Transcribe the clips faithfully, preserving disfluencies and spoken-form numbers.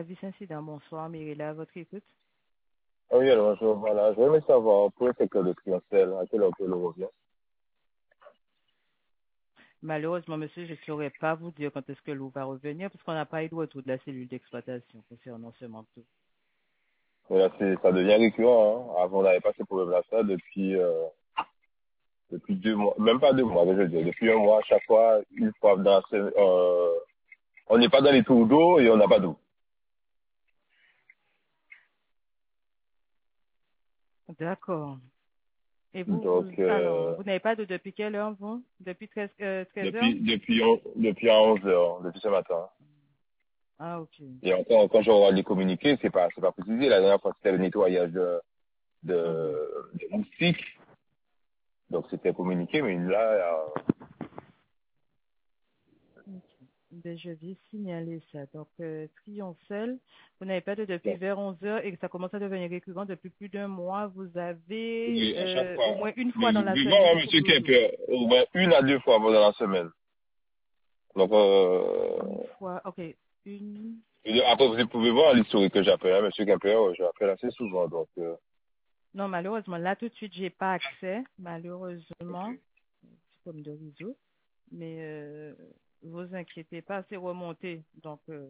service incident. Bonsoir, Myrilla, à votre écoute. Ah oui, alors, je, voilà, je voulais savoir, pour le secteur de clientèle, à quelle heure que le revient? Malheureusement, monsieur, je ne saurais pas vous dire quand est-ce que l'eau va revenir, parce qu'on n'a pas eu de retour de la cellule d'exploitation concernant ce manteau. Mais là, c'est, ça devient récurrent, hein. Avant, on n'avait pas ce problème-là, ça, depuis, euh, depuis deux mois, même pas deux mois, je veux dire, depuis un mois, à chaque fois, une fois dans la semaine, euh, on n'est pas dans les tours d'eau et on n'a pas d'eau. D'accord. Et vous, Donc, vous alors, euh, vous n'avez pas de depuis quelle heure, vous? Depuis treize, euh, treize heures? depuis, depuis, on- depuis à onze heures, depuis ce matin. Ah, ok. Et encore, quand je regarde les communiqués, c'est pas, c'est pas précisé. La dernière fois, c'était le nettoyage de, Mhm. de, de moustiques. Donc, c'était communiqué, mais là, euh, Ok. Ben, je vais signaler ça. Donc, euh, Triomphe, vous n'avez pas de depuis vers onze heures et que ça commence à devenir récurrent depuis plus d'un mois. Vous avez oui, à chaque euh, fois. au moins une Mais fois dans la vivant, semaine hein, beaucoup monsieur plus d'eau. Kemper, au moins une à deux fois pendant la semaine. Donc, Une euh, fois, ok. Une. et après, vous pouvez voir l'historique que j'appelle, hein, monsieur Kemper, euh, je l'appelle assez souvent. Donc, euh, Non, malheureusement, là tout de suite, j'ai pas accès, malheureusement, c'est comme de réseau. Mais euh, vous inquiétez pas, c'est remonté. Donc, euh,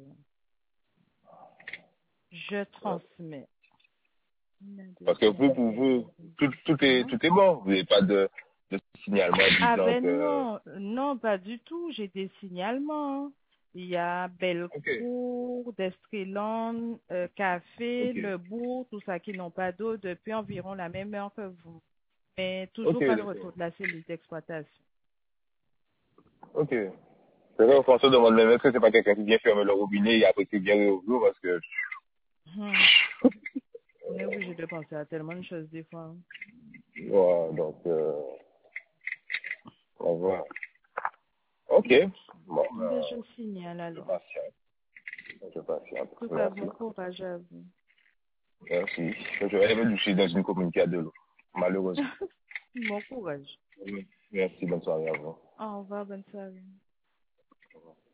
je ouais. transmets. Une, deux, Parce que vous, trois, pour vous, tout, tout est, mhm. tout est bon. Vous n'avez pas de, de signalement Ah disant ben que, non, non, pas du tout. J'ai des signalements. Il y a ok, Bellecour, Destreland, euh, Café, ok, Le Bourg, tout ça qui n'ont pas d'eau depuis environ la même heure que vous. Mais ok, toujours pas de d'accord. retour de la cellule d'exploitation. Ok. C'est vrai, François demande même, est-ce que c'est pas quelqu'un qui vient fermer le robinet et après qui vient réouvrir parce que, Hmm. On est obligé de penser à tellement de choses des fois. voilà, donc, euh, on voit. Ok. Ok. Bon, Ben, je ben, signale je alors. patiente. Je patiente. En tout cas, Merci. bon courage à vous. Merci. Je vais me doucher dans une communauté à de l'eau. Malheureusement. Bon courage. Merci, bonne soirée à vous. Au revoir, bonne soirée.